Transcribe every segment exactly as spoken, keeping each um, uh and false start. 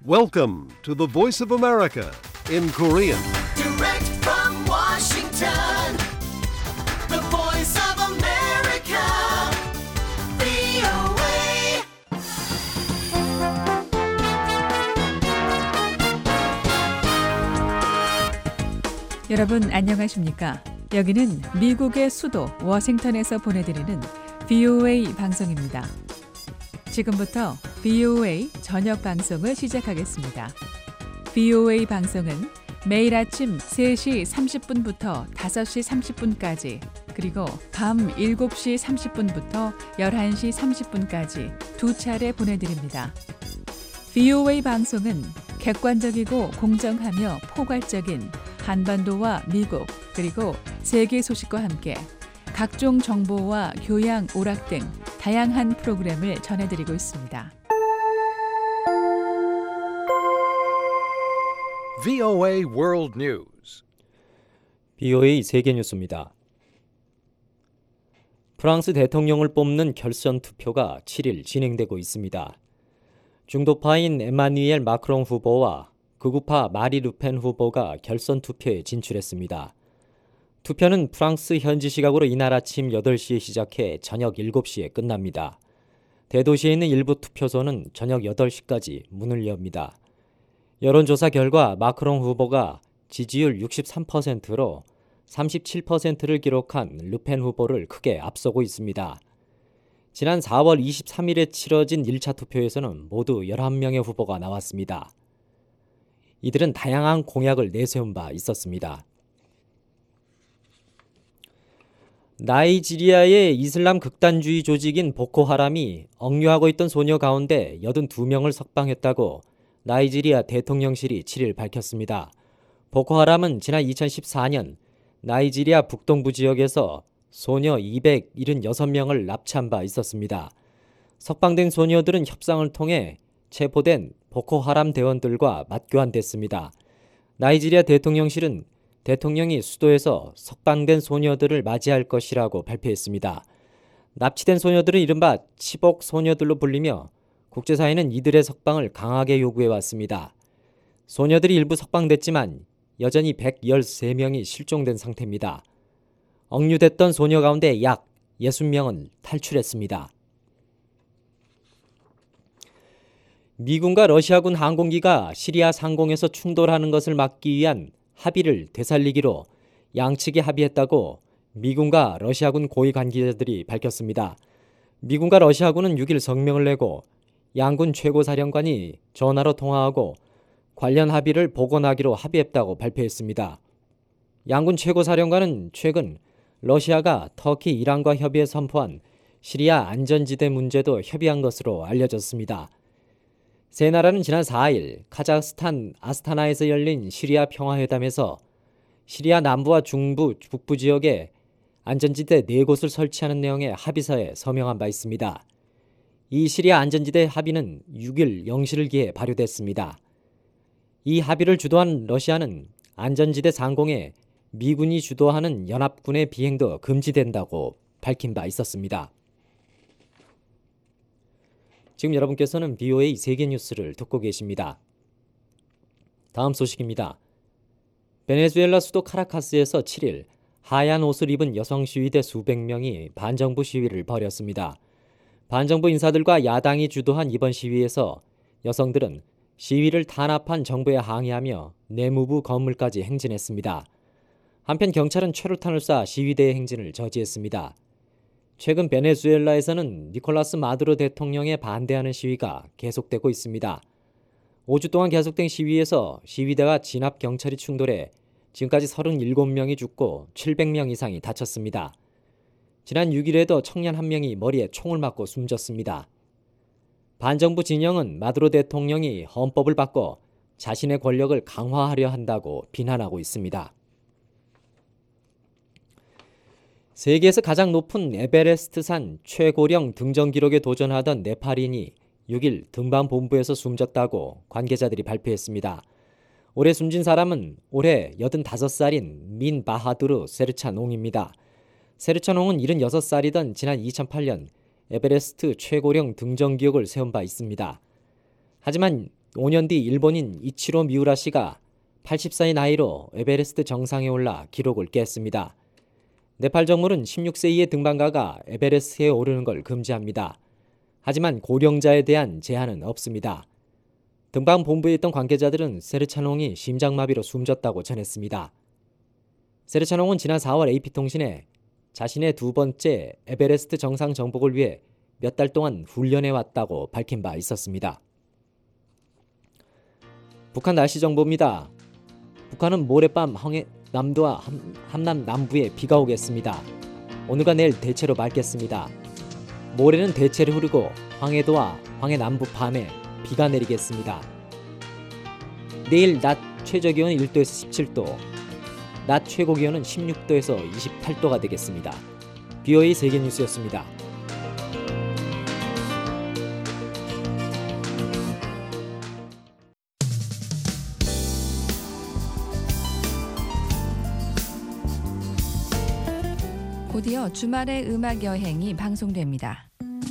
Welcome to the Voice of America in Korean. Direct from Washington, the Voice of America, 브이오에이. 여러분 안녕하십니까? 여기는 미국의 수도 워싱턴에서 보내드리는 브이오에이 방송입니다. 지금부터 브이오에이 저녁 방송을 시작하겠습니다. 브이오에이 방송은 매일 아침 세 시 삼십 분부터 다섯 시 삼십 분까지 그리고 밤 일곱 시 삼십 분부터 열한 시 삼십 분까지 두 차례 보내드립니다. 브이오에이 방송은 객관적이고 공정하며 포괄적인 한반도와 미국 그리고 세계 소식과 함께 각종 정보와 교양, 오락 등 다양한 프로그램을 전해드리고 있습니다. 브이오에이 World News. 브이오에이 세계 뉴스입니다. 프랑스 대통령을 뽑는 결선 투표가 칠 일 진행되고 있습니다. 중도파인 에마뉘엘 마크롱 후보와 극우파 마리 르펜 후보가 결선 투표에 진출했습니다. 투표는 프랑스 현지 시각으로 이날 아침 여덟 시에 시작해 저녁 일곱 시에 끝납니다. 대도시에 있는 일부 투표소는 저녁 여덟 시까지 문을 엽니다. 여론조사 결과 마크롱 후보가 지지율 육십삼 퍼센트로 삼십칠 퍼센트를 기록한 르펜 후보를 크게 앞서고 있습니다. 지난 사월 이십삼일에 치러진 일 차 투표에서는 모두 열한 명의 후보가 나왔습니다. 이들은 다양한 공약을 내세운 바 있었습니다. 나이지리아의 이슬람 극단주의 조직인 보코하람이 억류하고 있던 소녀 가운데 여든두 명을 석방했다고 나이지리아 대통령실이 칠 일 밝혔습니다. 보코하람은 지난 이천십사 년 나이지리아 북동부 지역에서 소녀 이백칠십육 명을 납치한 바 있었습니다. 석방된 소녀들은 협상을 통해 체포된 보코하람 대원들과 맞교환됐습니다. 나이지리아 대통령실은 대통령이 수도에서 석방된 소녀들을 맞이할 것이라고 발표했습니다. 납치된 소녀들은 이른바 치복 소녀들로 불리며 국제사회는 이들의 석방을 강하게 요구해왔습니다. 소녀들이 일부 석방됐지만 여전히 백십삼 명이 실종된 상태입니다. 억류됐던 소녀 가운데 약 육십 명은 탈출했습니다. 미군과 러시아군 항공기가 시리아 상공에서 충돌하는 것을 막기 위한 합의를 되살리기로 양측이 합의했다고 미군과 러시아군 고위 관계자들이 밝혔습니다. 미군과 러시아군은 육 일 성명을 내고 양군 최고사령관이 전화로 통화하고 관련 합의를 복원하기로 합의했다고 발표했습니다. 양군 최고사령관은 최근 러시아가 터키, 이란과 협의해 선포한 시리아 안전지대 문제도 협의한 것으로 알려졌습니다. 세 나라는 지난 사 일 카자흐스탄 아스타나에서 열린 시리아 평화회담에서 시리아 남부와 중부, 북부 지역에 안전지대 네 곳을 설치하는 내용의 합의서에 서명한 바 있습니다. 이 시리아 안전지대 합의는 육 일 영 시를 기해 발효됐습니다. 이 합의를 주도한 러시아는 안전지대 상공에 미군이 주도하는 연합군의 비행도 금지된다고 밝힌 바 있었습니다. 지금 여러분께서는 브이오에이 세계뉴스를 듣고 계십니다. 다음 소식입니다. 베네수엘라 수도 카라카스에서 칠 일 하얀 옷을 입은 여성 시위대 수백 명이 반정부 시위를 벌였습니다. 반정부 인사들과 야당이 주도한 이번 시위에서 여성들은 시위를 탄압한 정부에 항의하며 내무부 건물까지 행진했습니다. 한편 경찰은 최루탄을 쏴 시위대의 행진을 저지했습니다. 최근 베네수엘라에서는 니콜라스 마두로 대통령에 반대하는 시위가 계속되고 있습니다. 오 주 동안 계속된 시위에서 시위대와 진압 경찰이 충돌해 지금까지 삼십칠 명이 죽고 칠백 명 이상이 다쳤습니다. 지난 육 일에도 청년 한 명이 머리에 총을 맞고 숨졌습니다. 반정부 진영은 마두로 대통령이 헌법을 바꿔 자신의 권력을 강화하려 한다고 비난하고 있습니다. 세계에서 가장 높은 에베레스트산 최고령 등정 기록에 도전하던 네팔인이 육 일 등반 본부에서 숨졌다고 관계자들이 발표했습니다. 올해 숨진 사람은 올해 여든다섯 살인 민 바하두르 세르찬옹입니다. 세르찬옹은 일흔여섯 살이던 지난 이천팔 년 에베레스트 최고령 등정 기록을 세운 바 있습니다. 하지만 오 년 뒤 일본인 이치로 미우라 씨가 팔십 세의 나이로 에베레스트 정상에 올라 기록을 깼습니다. 네팔 정부는 십육 세 이의 등반가가 에베레스트에 오르는 걸 금지합니다. 하지만 고령자에 대한 제한은 없습니다. 등반 본부에 있던 관계자들은 세르찬홍이 심장마비로 숨졌다고 전했습니다. 세르찬홍은 지난 사월 에이피통신에 자신의 두 번째 에베레스트 정상 정복을 위해 몇 달 동안 훈련해 왔다고 밝힌 바 있었습니다. 북한 날씨 정보입니다. 북한은 모레밤 황해남도와 함남 남부에 비가 오겠습니다. 오늘과 내일 대체로 맑겠습니다. 모레는 대체로 흐리고 황해도와 황해 남부 밤에 비가 내리겠습니다. 내일 낮 최저기온은 일 도에서 십칠 도, 낮 최고기온은 십육 도에서 이십팔 도가 되겠습니다. 비오에이 세계뉴스였습니다. 곧이어 주말의 음악 여행이 방송됩니다.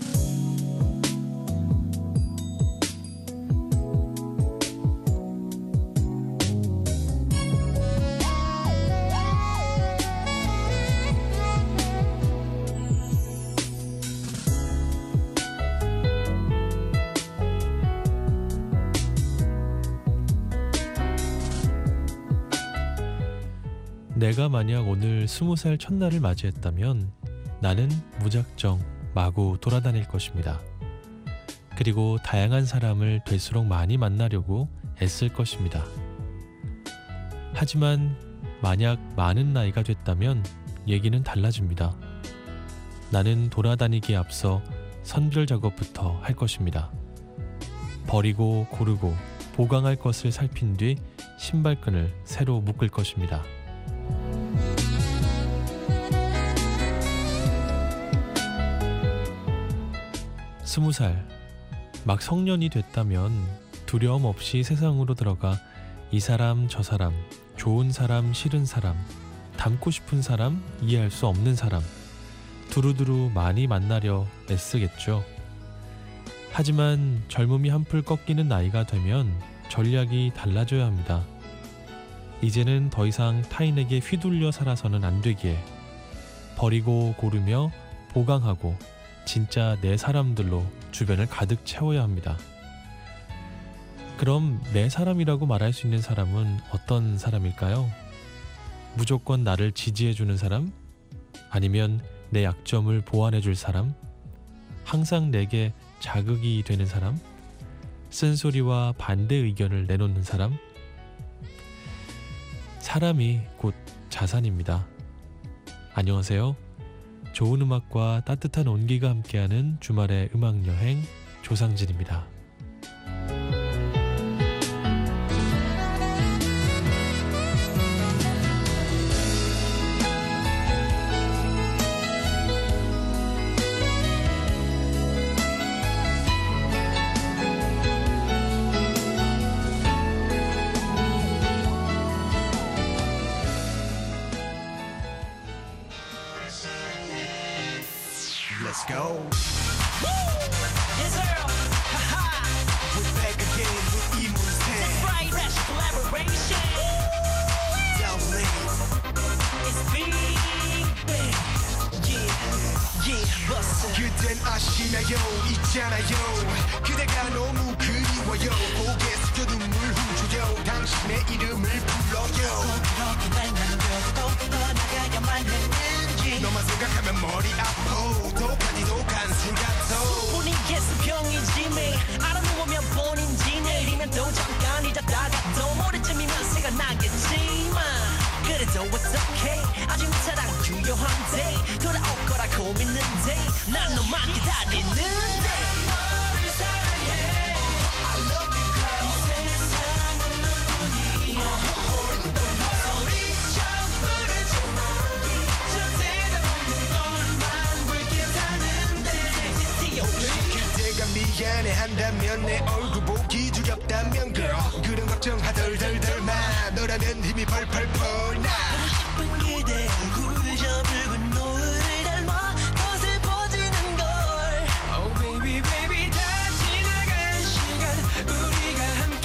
내가 만약 오늘 스무 살 첫날을 맞이했다면 나는 무작정 마구 돌아다닐 것입니다. 그리고 다양한 사람을 될수록 많이 만나려고 애쓸 것입니다. 하지만 만약 많은 나이가 됐다면 얘기는 달라집니다. 나는 돌아다니기에 앞서 선별 작업부터 할 것입니다. 버리고 고르고 보강할 것을 살핀 뒤 신발끈을 새로 묶을 것입니다. 스무 살, 막 성년이 됐다면 두려움 없이 세상으로 들어가 이 사람 저 사람, 좋은 사람 싫은 사람, 닮고 싶은 사람 이해할 수 없는 사람, 두루두루 많이 만나려 애쓰겠죠. 하지만 젊음이 한풀 꺾이는 나이가 되면 전략이 달라져야 합니다. 이제는 더 이상 타인에게 휘둘려 살아서는 안 되기에 버리고 고르며 보강하고 진짜 내 사람들로 주변을 가득 채워야 합니다. 그럼 내 사람이라고 말할 수 있는 사람은 어떤 사람일까요? 무조건 나를 지지해주는 사람? 아니면 내 약점을 보완해줄 사람? 항상 내게 자극이 되는 사람? 쓴소리와 반대 의견을 내놓는 사람? 사람이 곧 자산입니다. 안녕하세요. 좋은 음악과 따뜻한 온기가 함께하는 주말의 음악여행 조상진입니다. Let's go. Yes, sir. Ha-ha. We're back again with Emus Head. That's right, fresh collaboration. Doubly. It's big bang. Yeah, yeah, bust it. 그댄 아시나요, 있잖아요. 그대가 너무 그리워요. 고개 숙여 눈물 훔쳐요. 당신의 이름을 불러요. 그렇게 날 남겨도 떠나가야만 했는지. 너만 생각하면 머리 아파. 독하디도 간술 같아. 분위기에서 병이지 매. 알아놓으면 본인지 내일이면 또 잠깐 잊었다가 또 모레쯤이면 생각나겠지만 그래도 it's okay. 아직 내 사랑 유효한데 돌아올 거라고 믿는데 난 너만 기다리는데 너를 사랑해. I love you girl. 세상은 너뿐이야. 소리 좀 부르지 마. 저 대답은 너만 붉게 사는데 그대가 미안해한다면 내 얼굴 보기 두렵다면 girl 그런 걱정하덜덜덜 마. 너라면 힘이 펄펄 펄나. 예쁜 기대 얼굴 저 붉은 노을을 닮아 더 슬퍼지는 걸. Oh baby baby 다 지나간 시간 우리가 함께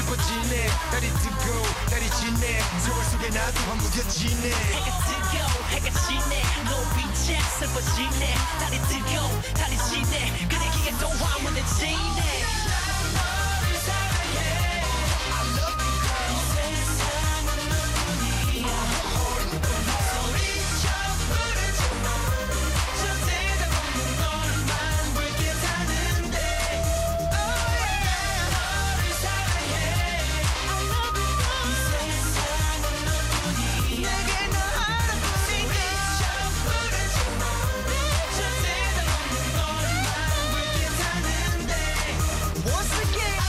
슬퍼지네 날이 뜨고 날이 지네 세월 속에 나도 한무뎌지네 해가 뜨고 해가 지네 노빛에 슬퍼지네 날이 뜨고 달이 지네 그대 기에 또 화문에 지네 너를 사랑해 I love you girl 세상은 너뿐이야 소리쳐 부르지마 저 대답 없는 너만 볼게 타는데 Oh yeah 너를 사랑해 I love you girl 세상은 너뿐이야 내게 너 하나뿐이야 소리쳐 부르지마 저 대답 없는 너만 볼게 타는데 Once again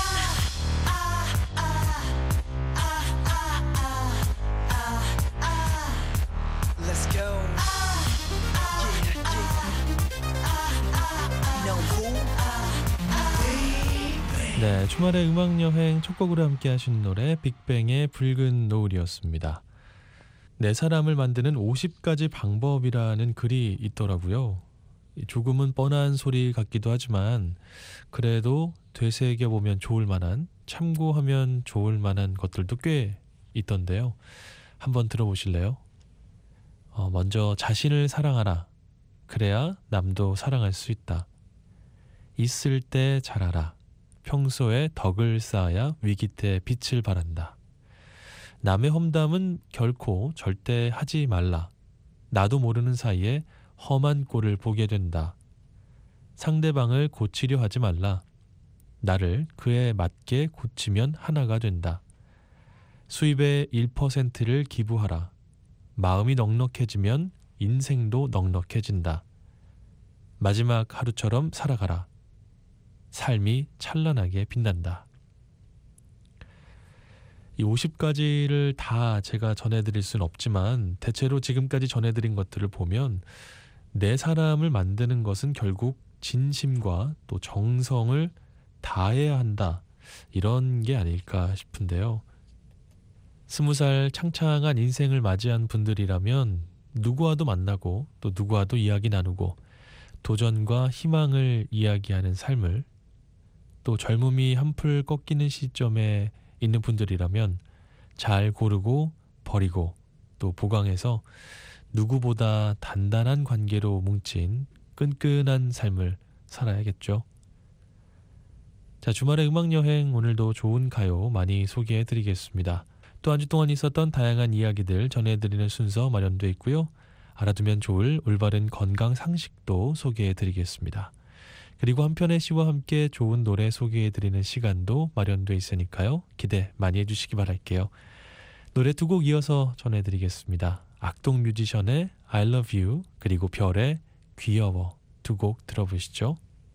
Let's go. Yeah, yeah. No fool. 네, 주말의 음악 여행 첫 곡으로 함께 하신 노래 빅뱅의 붉은 노을이었습니다. 내 사람을 만드는 오십 가지 방법이라는 글이 있더라고요. 조금은 뻔한 소리 같기도 하지만 그래도 되새겨보면 좋을 만한, 참고하면 좋을 만한 것들도 꽤 있던데요. 한번 들어보실래요? 어, 먼저 자신을 사랑하라. 그래야 남도 사랑할 수 있다. 있을 때 잘하라. 평소에 덕을 쌓아야 위기 때 빛을 발한다. 남의 험담은 결코 절대 하지 말라. 나도 모르는 사이에 험한 꼴을 보게 된다. 상대방을 고치려 하지 말라. 나를 그에 맞게 고치면 하나가 된다. 수입의 일 퍼센트를 기부하라. 마음이 넉넉해지면 인생도 넉넉해진다. 마지막 하루처럼 살아가라. 삶이 찬란하게 빛난다. 이 오십 가지를 다 제가 전해드릴 수는 없지만 대체로 지금까지 전해드린 것들을 보면 내 사람을 만드는 것은 결국 진심과 또 정성을 다해야 한다. 이런 게 아닐까 싶은데요. 스무 살 창창한 인생을 맞이한 분들이라면 누구와도 만나고 또 누구와도 이야기 나누고 도전과 희망을 이야기하는 삶을, 또 젊음이 한풀 꺾이는 시점에 있는 분들이라면 잘 고르고 버리고 또 보강해서 누구보다 단단한 관계로 뭉친 끈끈한 삶을 살아야겠죠. 자, 주말의 음악여행, 오늘도 좋은 가요 많이 소개해드리겠습니다. 또 한 주 동안 있었던 다양한 이야기들 전해드리는 순서 마련되어 있고요. 알아두면 좋을 올바른 건강 상식도 소개해드리겠습니다. 그리고 한편의 시와 함께 좋은 노래 소개해드리는 시간도 마련되어 있으니까요. 기대 많이 해주시기 바랄게요. 노래 두 곡 이어서 전해드리겠습니다. 악동 뮤지션의 I love you 그리고 별의 귀여워 두 곡 들어보시죠.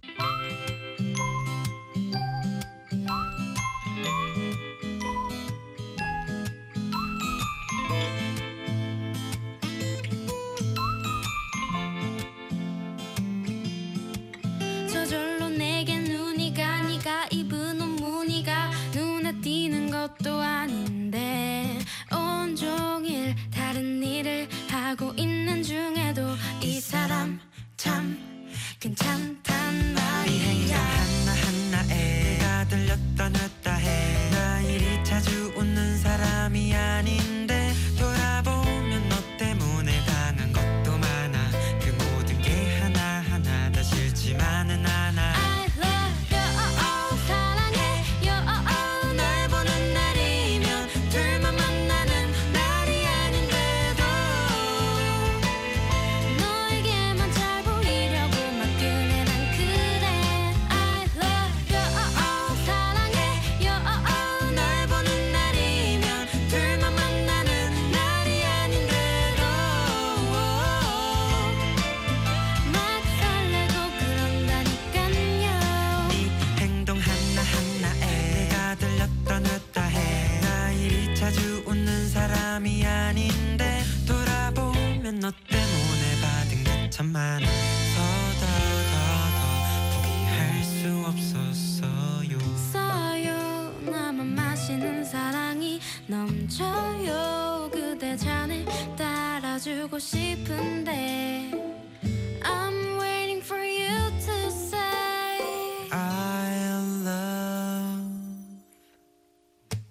저절로 내게 눈이 가. 네가 입은 옷 무늬가 눈에 띄는 것도 아닌데 온종일 다른 일을 하고 있는 중에도 이 사람 참 괜찮단 말이야. 하나하나에 내가 들렸다 놨다 해. 나 이리 자주 웃는 사람이 아닌데 돌아보면 너 때문에 당한 것도 많아. 그 모든 게 하나하나 다 싫지만은 않아. I love you 사랑해 널 보는 날이면 둘만 만나는 날이 아닌데도 너에게만 잘 보이려고 막그네 난 그래. I love you 사랑해 널 보는 날이면 둘만 만나는 날이 아닌데도 막 설레고 그런다니깐요. 네 행동 하나하나에 내가 들렸다 놨다 해. 나 이리 자주 웃는 사람이 아닌데 돌아보면 너 때문에 받은 게 참 많아. 더더더더 포기할 수 없었어요. 써요. 나만 마시는 사랑이 넘쳐요. 그대 잔을 따라주고 싶은데 I'm waiting for you to say I love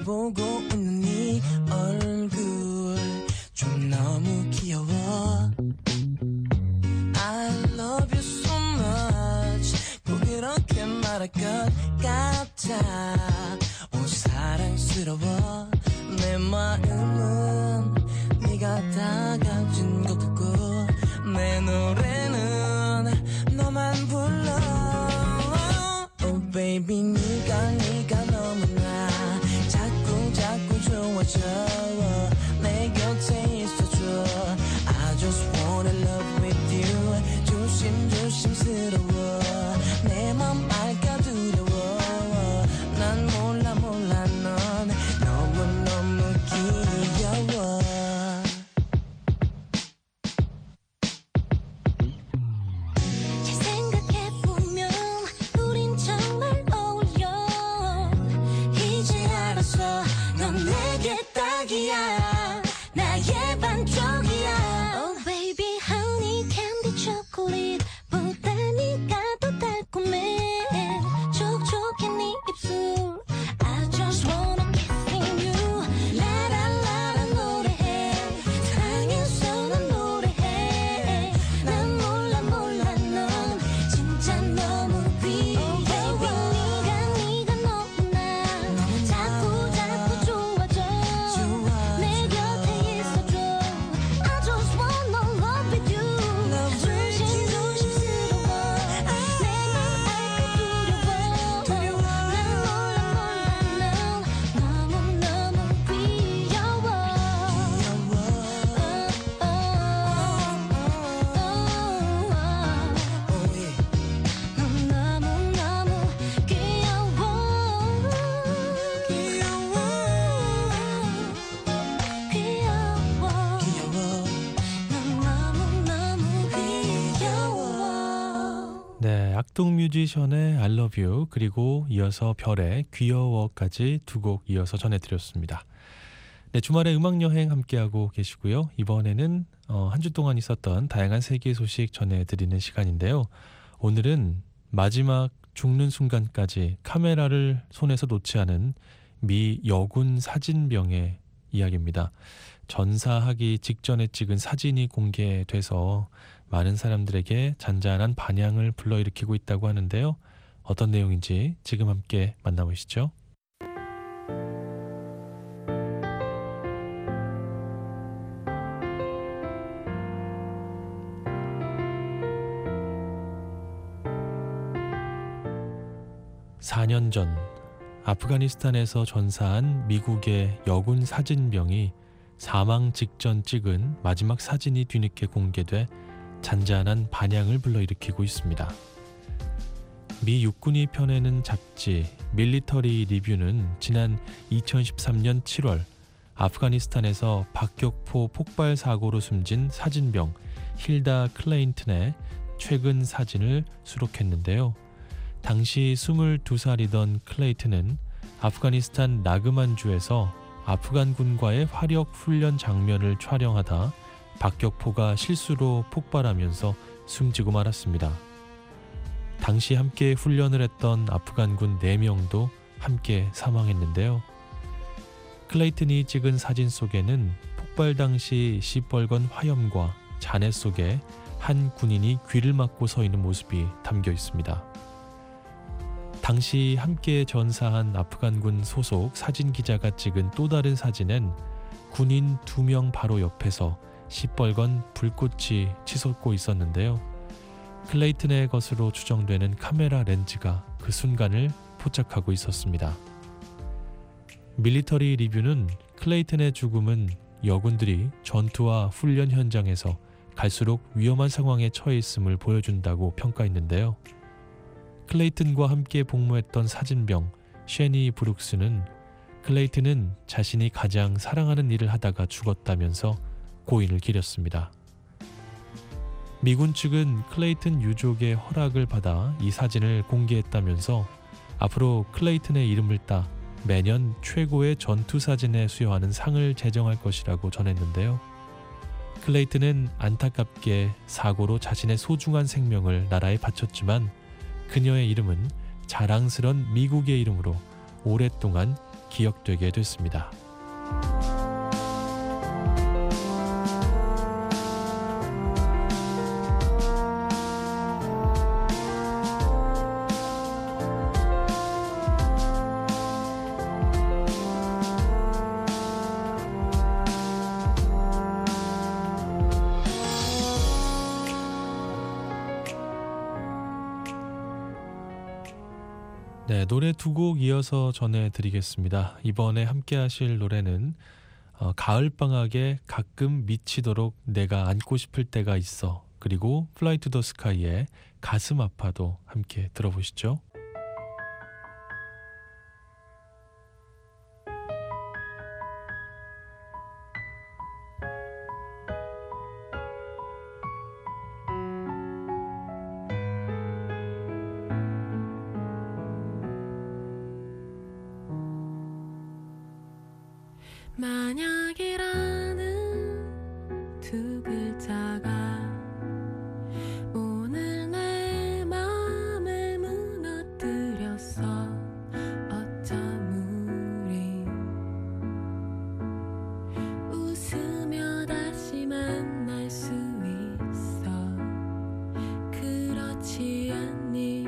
보고 있는 네 얼굴 좀 너무 귀여워. I love you so much. 꼭 이렇게 말할 것 같아. 오 사랑스러워. 내 마음은 네가 다 가진 것 같고 내 노래는 너만 불러. Oh baby 네가 네가 너무나 자꾸 자꾸 좋아져. 내 곁에 있어줘. I just wanna love with you. 조심 조심스러워. 내 맘 알까 두려워. 난 몰라 몰라 넌 너무너무 귀여워. 잘 생각해보면 우린 정말 어울려. 이제 알았어. 넌 내게 딱이야. 나의 반쪽이야. Oh baby honey candy chocolate 보다 네가 더 달콤해. 촉촉해 네 입술. I just wanna kissing you. 라라라라 노래해. 사랑해서 난 노래해. 난 몰라 몰라 넌 진짜 너무 귀여워. Oh baby 네가 네가 너무나 자꾸 자꾸 좋아져. 내 곁에 있어줘. I just wanna love with you. 조심 조심스러워. 내 맘 알까 두려워. 난 몰라 몰라 넌 너무너무 귀여워. 넌 너무너무 귀여워. 귀여워. 귀여워. 넌 너무너무 귀여워. 네, 악동 뮤지션의 I love you 그리고 이어서 별의 귀여워까지 두 곡 이어서 전해드렸습니다. 네, 주말에 음악여행 함께하고 계시고요. 이번에는 어, 한 주 동안 있었던 다양한 세계 소식 전해드리는 시간인데요. 오늘은 마지막 죽는 순간까지 카메라를 손에서 놓지 않은 미 여군 사진병의 이야기입니다. 전사하기 직전에 찍은 사진이 공개돼서 많은 사람들에게 잔잔한 반향을 불러일으키고 있다고 하는데요. 어떤 내용인지 지금 함께 만나보시죠. 사 년 전 아프가니스탄에서 전사한 미국의 여군 사진병이 사망 직전 찍은 마지막 사진이 뒤늦게 공개돼 잔잔한 반향을 불러일으키고 있습니다. 미 육군이 펴내는 잡지 밀리터리 리뷰는 지난 이천십삼 년 칠월 아프가니스탄에서 박격포 폭발 사고로 숨진 사진병 힐다 클레인튼의 최근 사진을 수록했는데요. 당시 스물두 살이던 클레이튼은 아프가니스탄 나그만주에서 아프간군과의 화력 훈련 장면을 촬영하다 박격포가 실수로 폭발하면서 숨지고 말았습니다. 당시 함께 훈련을 했던 아프간군 네 명도 함께 사망했는데요. 클레이튼이 찍은 사진 속에는 폭발 당시 시뻘건 화염과 잔해 속에 한 군인이 귀를 막고 서 있는 모습이 담겨 있습니다. 당시 함께 전사한 아프간군 소속 사진기자가 찍은 또 다른 사진엔 군인 두 명 바로 옆에서 시뻘건 불꽃이 치솟고 있었는데요. 클레이튼의 것으로 추정되는 카메라 렌즈가 그 순간을 포착하고 있었습니다. 밀리터리 리뷰는 클레이튼의 죽음은 여군들이 전투와 훈련 현장에서 갈수록 위험한 상황에 처해 있음을 보여준다고 평가했는데요. 클레이튼과 함께 복무했던 사진병 쉐니 브룩스는 클레이튼은 자신이 가장 사랑하는 일을 하다가 죽었다면서 고인을 기렸습니다. 미군 측은 클레이튼 유족의 허락을 받아 이 사진을 공개했다면서 앞으로 클레이튼의 이름을 따 매년 최고의 전투 사진에 수여하는 상을 제정할 것이라고 전했는데요. 클레이튼은 안타깝게 사고로 자신의 소중한 생명을 나라에 바쳤지만 그녀의 이름은 자랑스런 미국의 이름으로 오랫동안 기억되게 됐습니다. 네, 노래 두 곡 이어서 전해드리겠습니다. 이번에 함께 하실 노래는 어, 가을방학에 가끔 미치도록 내가 안고 싶을 때가 있어, 그리고 플라이 투 더 스카이의 가슴 아파도 함께 들어보시죠. 만약이라는 두 글자가 오늘 내 맘을 무너뜨렸어. 어쩜 우리 웃으며 다시 만날 수 있어. 그렇지 않니?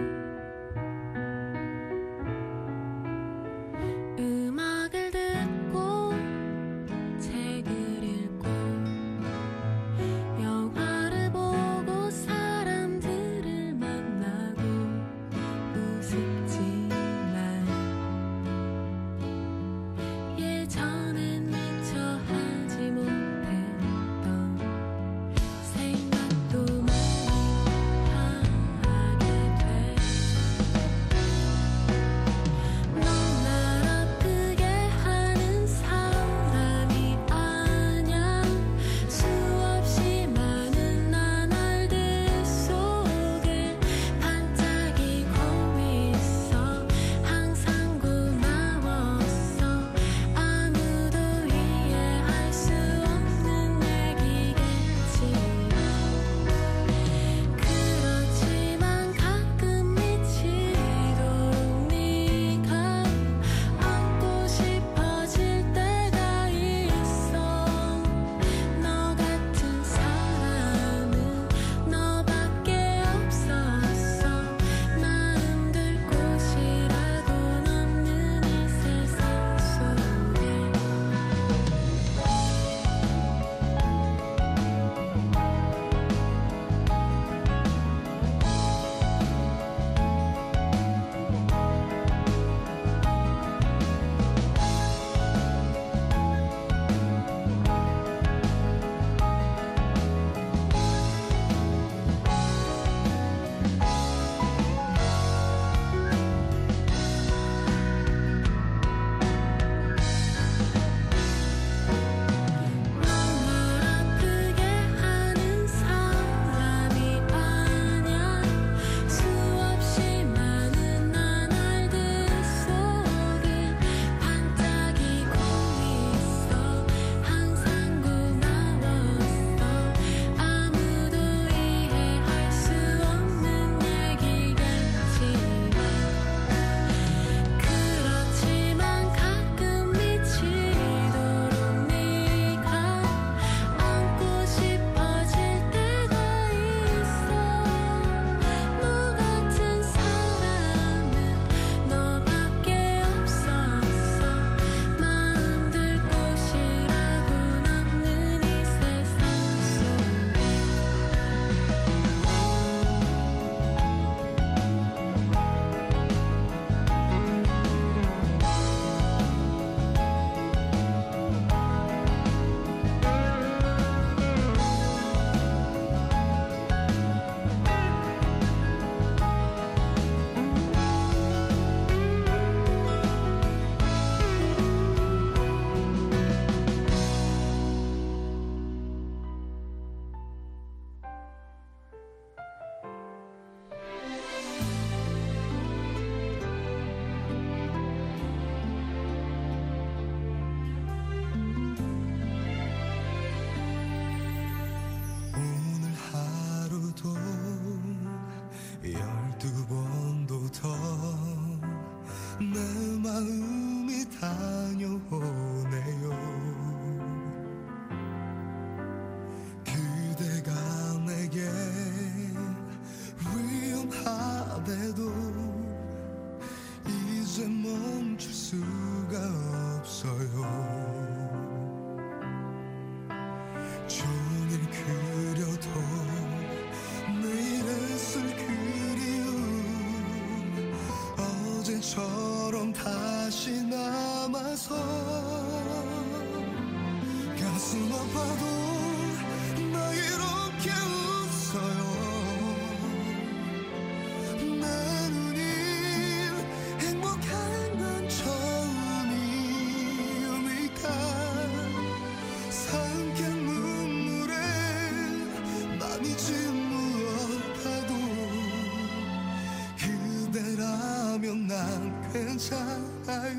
음악을 듣고 책을 읽고 꿈처럼 다시 남아서 가슴 아파도 나 이렇게 웃어요. 내 눈이 행복한 건 처음이니까 삼킨 눈물에 맘이 짓누어가도 그대라면 난 괜찮아요.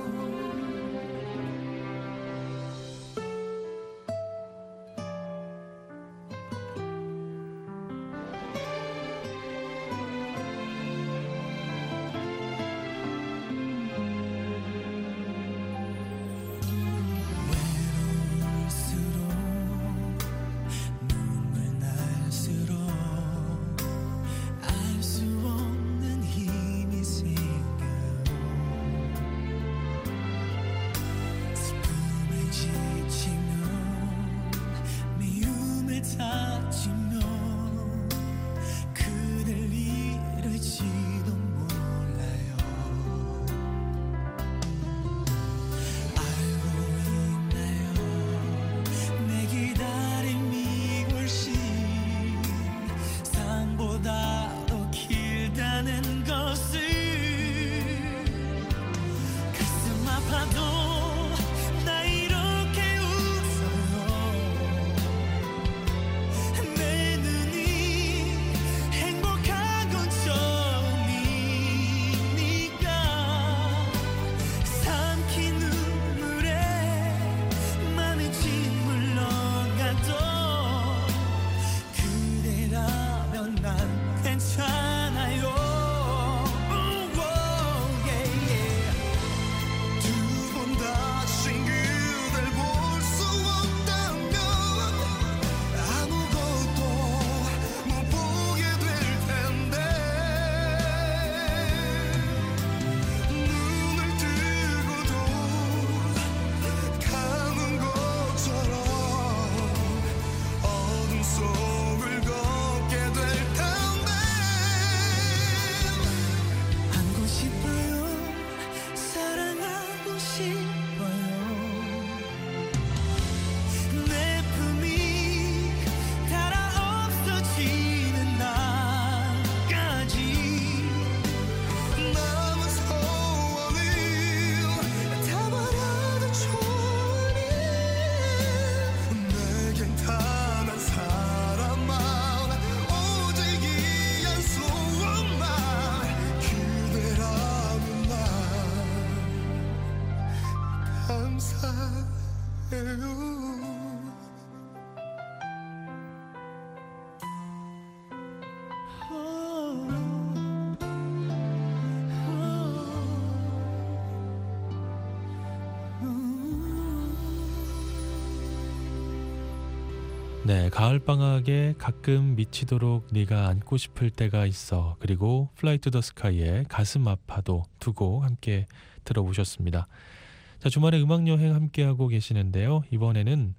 네, 가을방학에 가끔 미치도록 네가 안고 싶을 때가 있어, 그리고 Fly to the Sky의 가슴 아파도 두 곡 함께 들어보셨습니다. 자, 주말에 음악여행 함께하고 계시는데요. 이번에는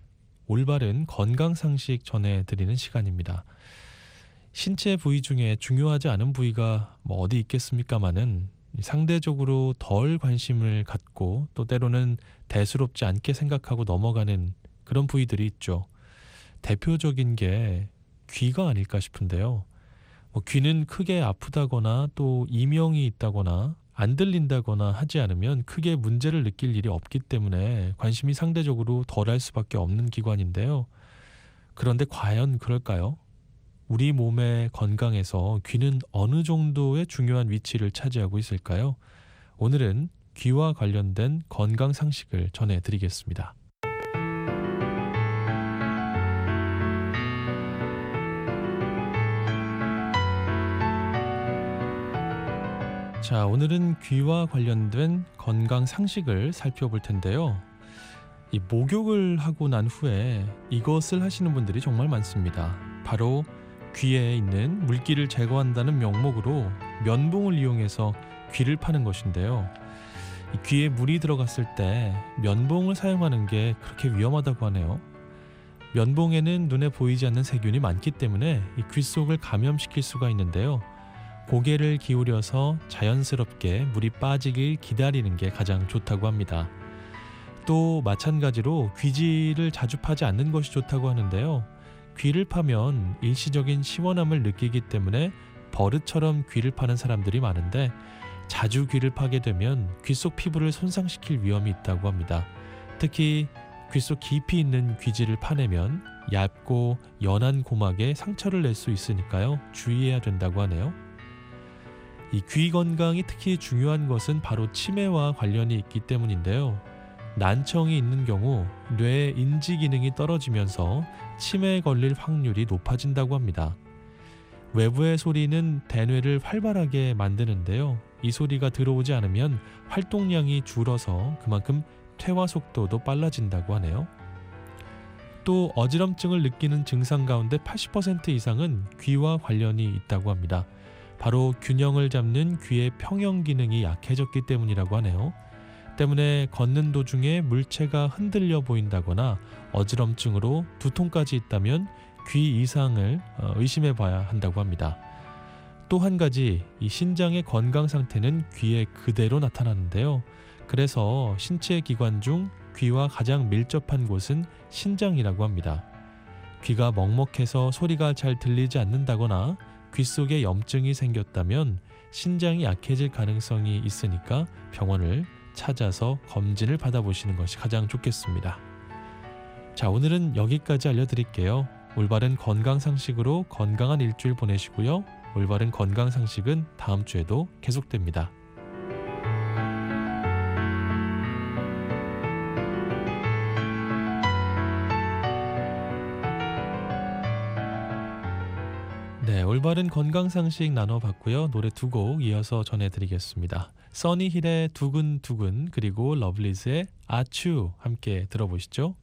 올바른 건강상식 전해드리는 시간입니다. 신체 부위 중에 중요하지 않은 부위가 뭐 어디 있겠습니까마는 상대적으로 덜 관심을 갖고 또 때로는 대수롭지 않게 생각하고 넘어가는 그런 부위들이 있죠. 대표적인 게 귀가 아닐까 싶은데요. 뭐 귀는 크게 아프다거나 또 이명이 있다거나 안 들린다거나 하지 않으면 크게 문제를 느낄 일이 없기 때문에 관심이 상대적으로 덜할 수밖에 없는 기관인데요. 그런데 과연 그럴까요? 우리 몸의 건강에서 귀는 어느 정도의 중요한 위치를 차지하고 있을까요? 오늘은 귀와 관련된 건강 상식을 전해드리겠습니다. 자, 오늘은 귀와 관련된 건강 상식을 살펴볼 텐데요. 이 목욕을 하고 난 후에 이것을 하시는 분들이 정말 많습니다. 바로 귀에 있는 물기를 제거한다는 명목으로 면봉을 이용해서 귀를 파는 것인데요. 이 귀에 물이 들어갔을 때 면봉을 사용하는 게 그렇게 위험하다고 하네요. 면봉에는 눈에 보이지 않는 세균이 많기 때문에 이 귀 속을 감염시킬 수가 있는데요. 고개를 기울여서 자연스럽게 물이 빠지길 기다리는 게 가장 좋다고 합니다. 또 마찬가지로 귀지를 자주 파지 않는 것이 좋다고 하는데요. 귀를 파면 일시적인 시원함을 느끼기 때문에 버릇처럼 귀를 파는 사람들이 많은데 자주 귀를 파게 되면 귀 속 피부를 손상시킬 위험이 있다고 합니다. 특히 귀 속 깊이 있는 귀지를 파내면 얇고 연한 고막에 상처를 낼 수 있으니까요. 주의해야 된다고 하네요. 이 귀 건강이 특히 중요한 것은 바로 치매와 관련이 있기 때문인데요. 난청이 있는 경우 뇌의 인지 기능이 떨어지면서 치매에 걸릴 확률이 높아진다고 합니다. 외부의 소리는 대뇌를 활발하게 만드는데요. 이 소리가 들어오지 않으면 활동량이 줄어서 그만큼 퇴화 속도도 빨라진다고 하네요. 또 어지럼증을 느끼는 증상 가운데 팔십 퍼센트 이상은 귀와 관련이 있다고 합니다. 바로 균형을 잡는 귀의 평형 기능이 약해졌기 때문이라고 하네요. 때문에 걷는 도중에 물체가 흔들려 보인다거나 어지럼증으로 두통까지 있다면 귀 이상을 의심해 봐야 한다고 합니다. 또 한 가지, 이 신장의 건강 상태는 귀에 그대로 나타나는데요. 그래서 신체 기관 중 귀와 가장 밀접한 곳은 신장이라고 합니다. 귀가 먹먹해서 소리가 잘 들리지 않는다거나 귀 속에 염증이 생겼다면 신장이 약해질 가능성이 있으니까 병원을 찾아서 검진을 받아보시는 것이 가장 좋겠습니다. 자, 오늘은 여기까지 알려드릴게요. 올바른 건강상식으로 건강한 일주일 보내시고요. 올바른 건강상식은 다음 주에도 계속됩니다. 네, 올바른 건강상식 나눠봤고요. 노래 두 곡 이어서 전해드리겠습니다. 써니힐의 두근두근 그리고 러블리즈의 아츄 함께 들어보시죠.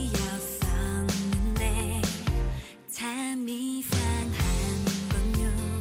참 이상한 건요.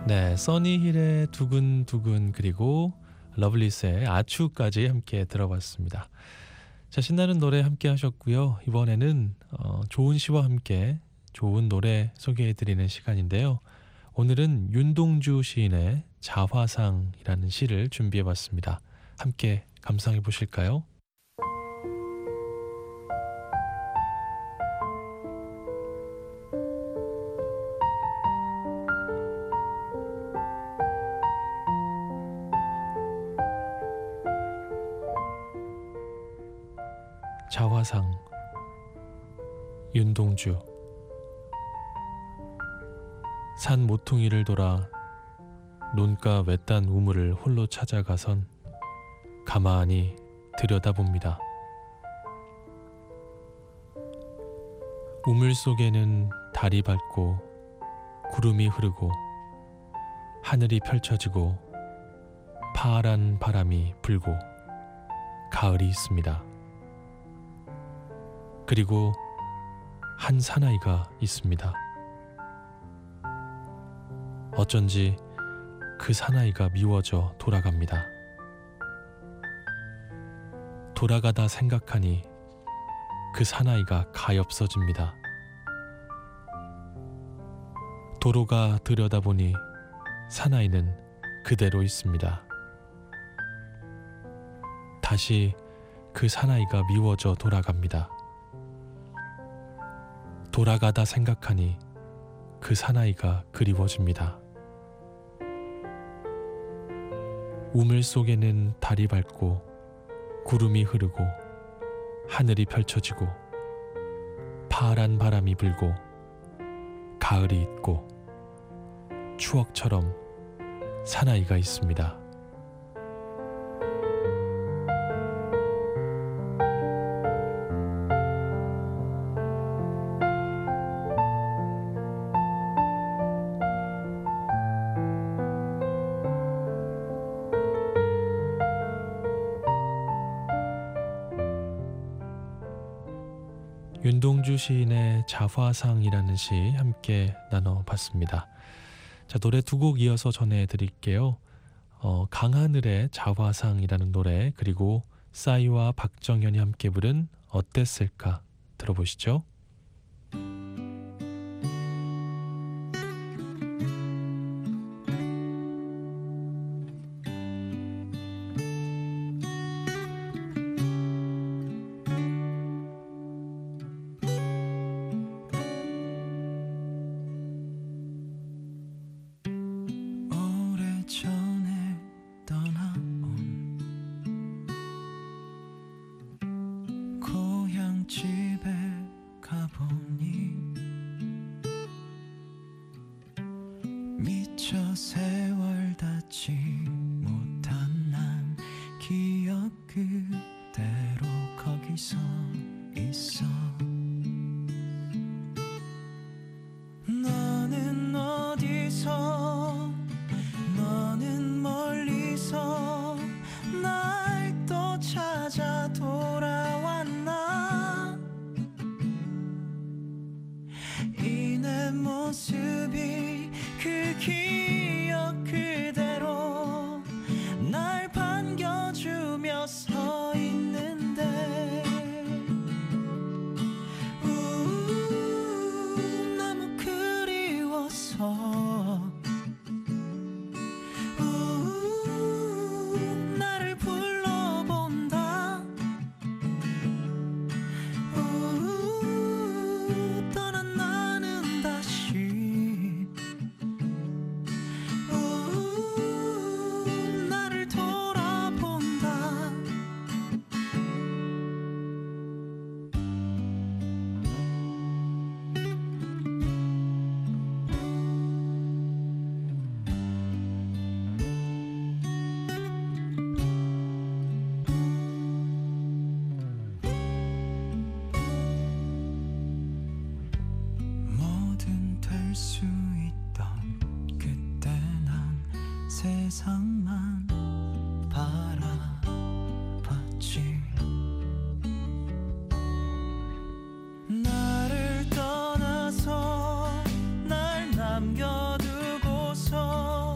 네, 써니힐의 두근두근 그리고 러블리스의 아추까지 함께 들어봤습니다. 자, 신나는 노래 함께 하셨고요. 이번에는 어, 좋은 시와 함께 좋은 노래 소개해드리는 시간인데요. 오늘은 윤동주 시인의 자화상이라는 시를 준비해봤습니다. 함께 감상해 보실까요? 자화상 윤동주. 산 모퉁이를 돌아 논가 외딴 우물을 홀로 찾아가선 가만히 들여다봅니다. 우물 속에는 달이 밝고 구름이 흐르고 하늘이 펼쳐지고 파란 바람이 불고 가을이 있습니다. 그리고 한 사나이가 있습니다. 어쩐지 그 사나이가 미워져 돌아갑니다. 돌아가다 생각하니 그 사나이가 가엾어집니다. 도로가 들여다보니 사나이는 그대로 있습니다. 다시 그 사나이가 미워져 돌아갑니다. 돌아가다 생각하니 그 사나이가 그리워집니다. 우물 속에는 달이 밝고 구름이 흐르고 하늘이 펼쳐지고 파란 바람이 불고 가을이 있고 추억처럼 사나이가 있습니다. 윤동주 시인의 자화상이라는 시 함께 나눠봤습니다. 자, 노래 두 곡 이어서 전해드릴게요. 어, 강하늘의 자화상이라는 노래, 그리고 싸이와 박정현이 함께 부른 어땠을까 들어보시죠. 오래전에 떠나온 고향 집에 가보니 미처 세월 닿지 못한 난 기억 그대로 거기서 있어. 너는 어디서 너는 멀리서 날 또 찾아 돌아왔나. 이 내 모습이 그 기억 그대로 날 반겨주며 서 있는데 우 너무 그리워서 수 있던 그때 난 세상만 바라봤지. 나를 떠나서 날 남겨두고서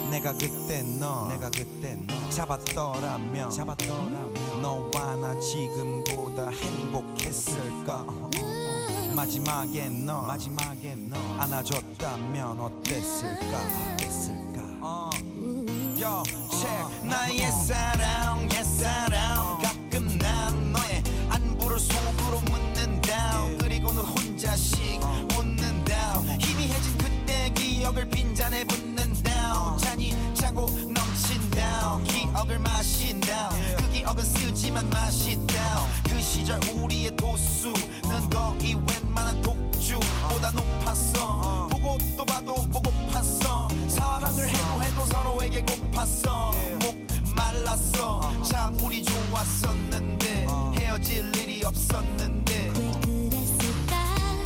내가 그때 너 내가 그때 너 잡았더라면 잡았더라면 너와 나 지금보다 행복했을까 마지막에 너 마지막에 너 안아줬다면 어땠을까 어땠을까 어. Yo, check 나의 사랑 옛사랑 가끔 난 너의 안부를 속으로 묻는다 그리고는 혼자씩 웃는다 희미해진 그때 기억을 빈잔에 붓는다 잔이 차고 넘친다 기억을 마신다 그 기억은 쓰지만 맛있다 그 시절 우리의 도수는 거의 웬만한 독주보다 높았어 보고 또 봐도 보고팠어 사랑을 해도 해도 서로에게 고팠어 목 말랐어 참 우리 좋았었는데 헤어질 일이 없었는데 왜 그랬을까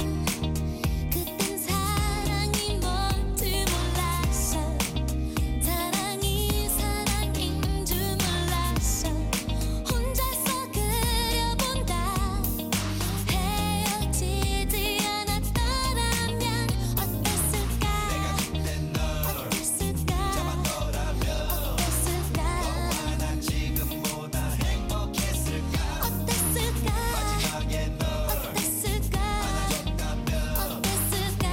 그땐 사랑이 뭔지 몰랐어 사랑이 사랑인 줄 몰랐어 혼자서 그려본다 헤어지지 않았더라면 어땠을까 내가 그때 널 어땠을까 잡았더라면 어땠을까 너와 난 지금보다 행복했을까 어땠을까 마지막에 널 어땠을까 안아줬다면 어땠을까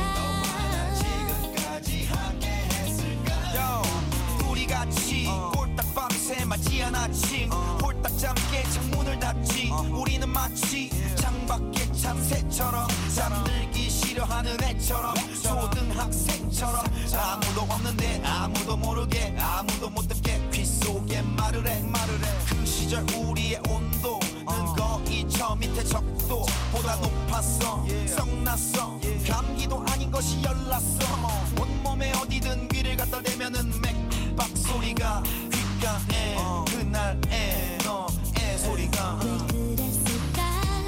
지금까지 함께 했을까 Yo, 우리 같이 꼴딱 밤새 맞지 않았지 홀딱 잠게 창문을 닫지 우리는 마치 창밖의 참새처럼 잠들기 싫어하는 애처럼 초등학생처럼 아무도 없는데 아무도 모르게 아무도 못 듣게 귀 속에 말을 해 말을 해그 시절 우리의 온도는 거의 저 밑에 적도보다 높았어 썩났어 감기도 아닌 것이 열났어 온몸에 어디든 귀를 갖다 대면은 맥박 소리가 귓가에 그날의 너의 소리가 왜 그랬을까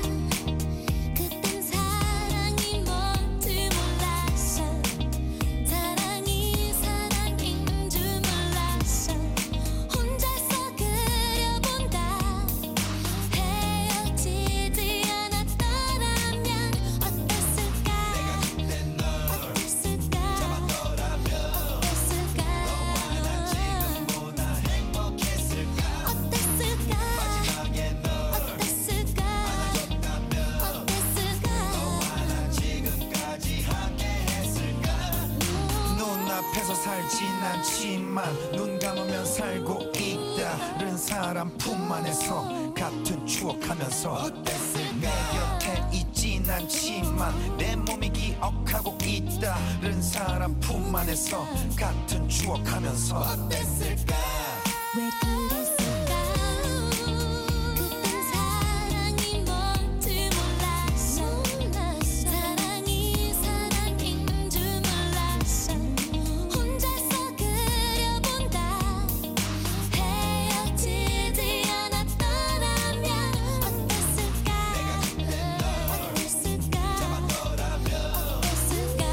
그땐 사랑이 뭔지 몰랐어 사랑이 사랑인 줄 몰랐어 혼자서 그려본다 헤어지지 않았더라면 어땠을까 그때 널 어땠을까 잡았더라면 어땠을까 너와 난 지금보다 행복했을까 어땠을까 마지막에 널 어땠을까 안아줬다면 어땠을까 너와 난 지금까지 함께 했을까 눈앞에서 살진 않지만 눈 감으면 살고 있다른 사람 품 안에서 같은 추억하면서 어땠을까 내 곁에 있진 않지만 내 몸이 기억하고 있다른 사람 품 안에서 같은 추억하면서 어땠을까 왜 그랬을까 그땐 사랑이 뭔지 몰랐어 사랑이 사랑인 줄 몰랐어 혼자서 그려본다 헤어지지 않았더라면 어땠을까 어땠을까 잡았더라면 어땠을까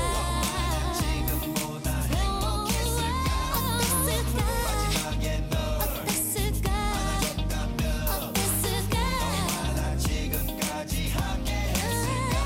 지금보다 행복했을까 어땠을까 마지막에 널 어땠을까 안아줬다면 어땠을까 나 지금까지 함께 했을까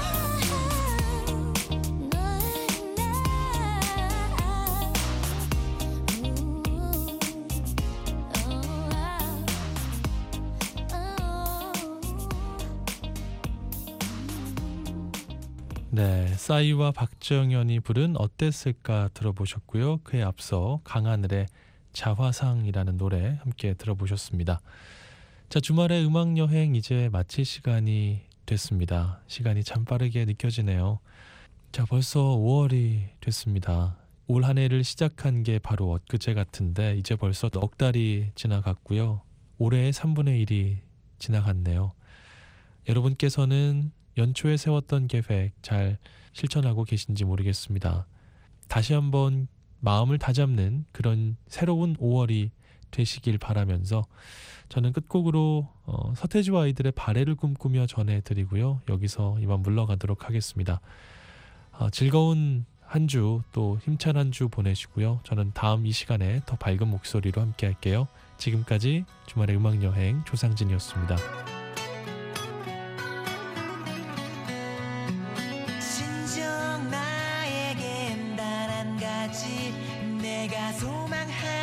네, 싸이와 박정현이 부른 어땠을까 들어보셨고요. 그에 앞서 강하늘의 자화상이라는 노래 함께 들어보셨습니다. 자, 주말의 음악여행 이제 마칠 시간이 됐습니다. 시간이 참 빠르게 느껴지네요. 자, 벌써 오월이 됐습니다. 올 한 해를 시작한 게 바로 엊그제 같은데 이제 벌써 넉 달이 지나갔고요. 올해의 삼분의 일이 지나갔네요. 여러분께서는 연초에 세웠던 계획 잘 실천하고 계신지 모르겠습니다. 다시 한번 마음을 다잡는 그런 새로운 오월이 되시길 바라면서 저는 끝곡으로 어, 서태지와 아이들의 발해를 꿈꾸며 전해드리고요. 여기서 이만 물러가도록 하겠습니다. 어, 즐거운 한 주 또 힘찬 한 주 보내시고요. 저는 다음 이 시간에 더 밝은 목소리로 함께 할게요. 지금까지 주말의 음악여행 조상진이었습니다. 진정 나에겐 단 한 가지 내가 소망하는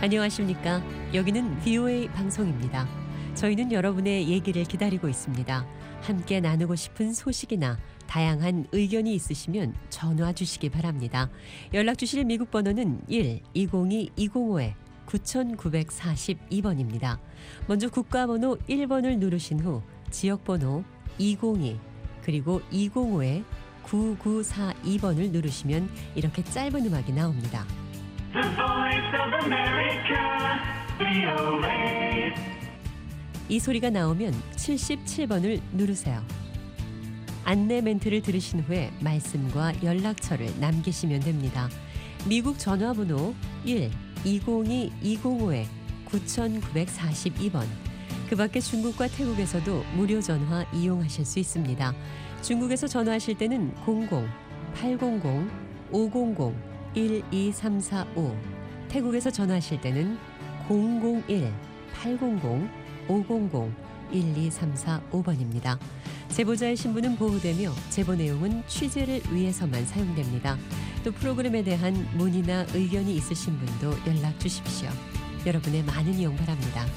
안녕하십니까? 여기는 브이오에이 방송입니다. 저희는 여러분의 얘기를 기다리고 있습니다. 함께 나누고 싶은 소식이나 다양한 의견이 있으시면 전화 주시기 바랍니다. 연락 주실 미국 번호는 일 이공이 이공오 구구사이 번입니다. 먼저 국가번호 일 번을 누르신 후 지역번호 이공이 그리고 이공오 구구사이 번을 누르시면 이렇게 짧은 음악이 나옵니다. The Voice of America, 브이오에이. 이 소리가 나오면 칠십칠 번을 누르세요. 안내 멘트를 들으신 후에 말씀과 연락처를 남기시면 됩니다. 미국 전화번호 일 이공이 이공오 구구사이 번. 그 밖에 중국과 태국에서도 무료 전화 이용하실 수 있습니다. 중국에서 전화하실 때는 공공 팔공공 오공공 일이삼사오, 태국에서 전화하실 때는 공공일 팔공공 오공공 일이삼사오 번입니다. 제보자의 신분은 보호되며 제보 내용은 취재를 위해서만 사용됩니다. 또 프로그램에 대한 문의나 의견이 있으신 분도 연락 주십시오. 여러분의 많은 이용 바랍니다.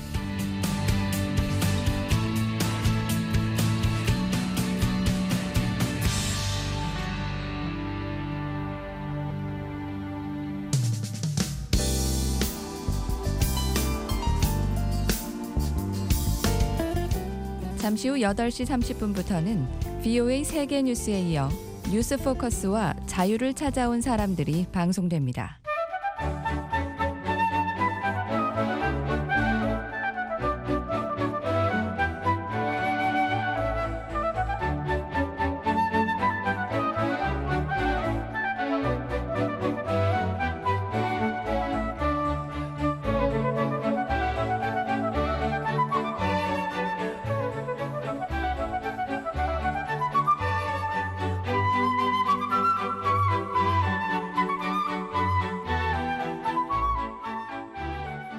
잠시 후 여덟 시 삼십 분부터는 브이오에이 세계 뉴스에 이어 뉴스 포커스와 자유를 찾아온 사람들이 방송됩니다.